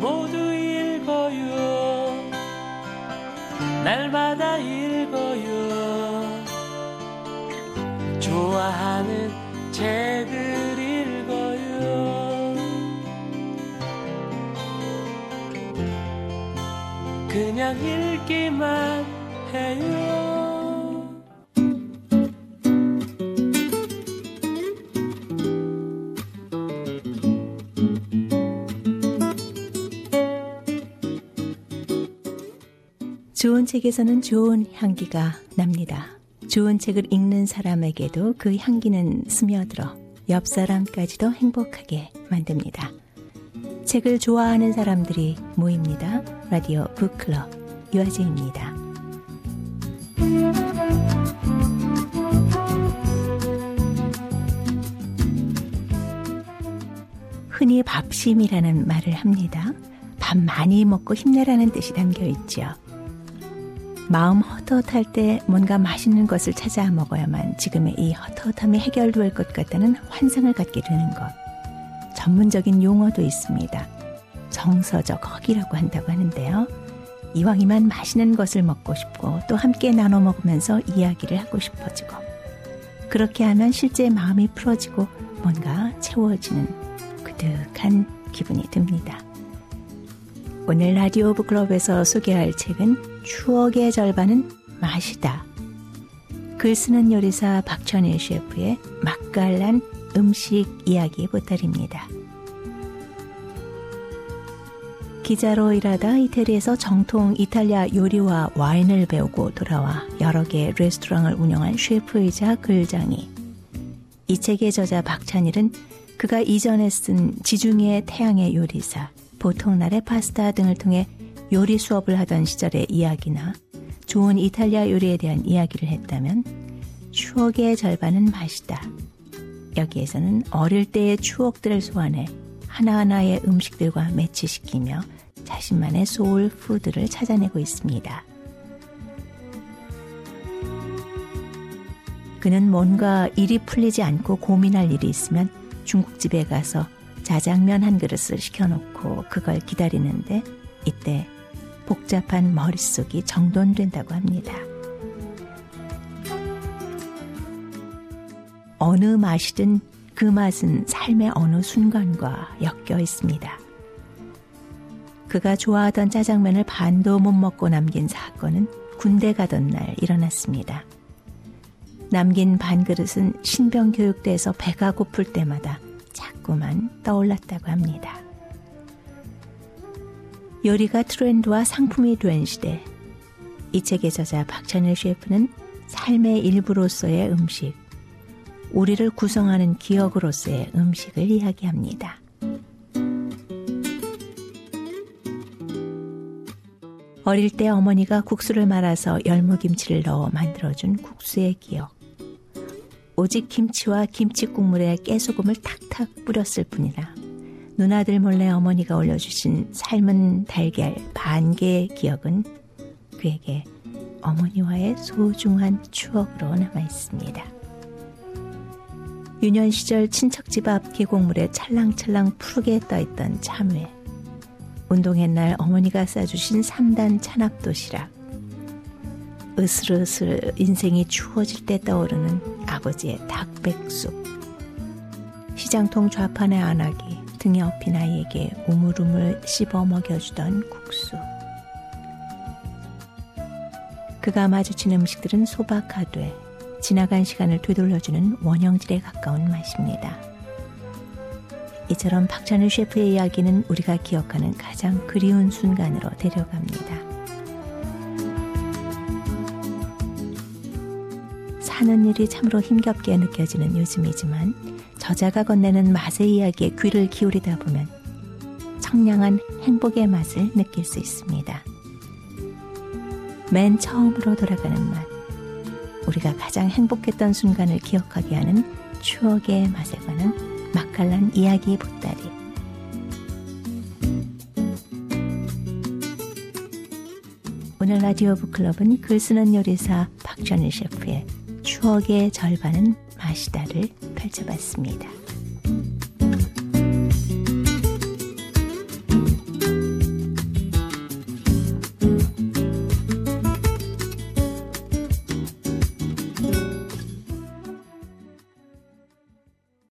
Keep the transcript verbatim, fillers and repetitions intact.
모두 읽어요. 날마다 읽어요. 좋아하는 책을 읽어요. 그냥 읽기만 해요. 좋은 책에서는 좋은 향기가 납니다. 좋은 책을 읽는 사람에게도 그 향기는 스며들어 옆 사람까지도 행복하게 만듭니다. 책을 좋아하는 사람들이 모입니다. 라디오 북클럽 유아재입니다. 흔히 밥심이라는 말을 합니다. 밥 많이 먹고 힘내라는 뜻이 담겨 있죠. 마음 헛헛할 때 뭔가 맛있는 것을 찾아 먹어야만 지금의 이 헛헛함이 해결될 것 같다는 환상을 갖게 되는 것. 전문적인 용어도 있습니다. 정서적 허기라고 한다고 하는데요. 이왕이면 맛있는 것을 먹고 싶고 또 함께 나눠 먹으면서 이야기를 하고 싶어지고 그렇게 하면 실제 마음이 풀어지고 뭔가 채워지는 그득한 기분이 듭니다. 오늘 라디오 북클럽에서 소개할 책은 추억의 절반은 맛이다. 글 쓰는 요리사 박천일 셰프의 맛깔난 음식 이야기 보따리입니다. 기자로 일하다 이태리에서 정통 이탈리아 요리와 와인을 배우고 돌아와 여러 개의 레스토랑을 운영한 셰프이자 글장이. 이 책의 저자 박찬일은 그가 이전에 쓴 지중해 태양의 요리사, 보통날의 파스타 등을 통해 요리 수업을 하던 시절의 이야기나 좋은 이탈리아 요리에 대한 이야기를 했다면 추억의 절반은 맛이다. 여기에서는 어릴 때의 추억들을 소환해 하나하나의 음식들과 매치시키며 자신만의 소울 푸드를 찾아내고 있습니다. 그는 뭔가 일이 풀리지 않고 고민할 일이 있으면 중국집에 가서 자장면 한 그릇을 시켜놓고 그걸 기다리는데 이때 복잡한 머릿속이 정돈된다고 합니다. 어느 맛이든 그 맛은 삶의 어느 순간과 엮여 있습니다. 그가 좋아하던 짜장면을 반도 못 먹고 남긴 사건은 군대 가던 날 일어났습니다. 남긴 반그릇은 신병교육대에서 배가 고플 때마다 자꾸만 떠올랐다고 합니다. 요리가 트렌드와 상품이 된 시대, 이 책의 저자 박찬일 셰프는 삶의 일부로서의 음식, 우리를 구성하는 기억으로서의 음식을 이야기합니다. 어릴 때 어머니가 국수를 말아서 열무김치를 넣어 만들어준 국수의 기억. 오직 김치와 김치 국물에 깨소금을 탁탁 뿌렸을 뿐이라 누나들 몰래 어머니가 올려주신 삶은 달걀 반 개의 기억은 그에게 어머니와의 소중한 추억으로 남아있습니다. 유년 시절 친척집 앞 계곡물에 찰랑찰랑 푸르게 떠있던 참외, 운동회 날 어머니가 싸주신 삼 단 찬압도시락, 으슬으슬 인생이 추워질 때 떠오르는 아버지의 닭백숙, 시장통 좌판의 안하기, 등에 업힌 아이에게 우물우물 씹어 먹여주던 국수. 그가 마주친 음식들은 소박하되 지나간 시간을 되돌려주는 원형질에 가까운 맛입니다. 이처럼 박찬일 셰프의 이야기는 우리가 기억하는 가장 그리운 순간으로 데려갑니다. 사는 일이 참으로 힘겹게 느껴지는 요즘이지만 저자가 건네는 맛의 이야기에 귀를 기울이다 보면 청량한 행복의 맛을 느낄 수 있습니다. 맨 처음으로 돌아가는 맛, 우리가 가장 행복했던 순간을 기억하게 하는 추억의 맛에 관한 맛깔난 이야기 보따리. 오늘 라디오 북클럽은 글 쓰는 요리사 박찬일 셰프의 추억의 절반은 맛이다를 펼쳐봤습니다.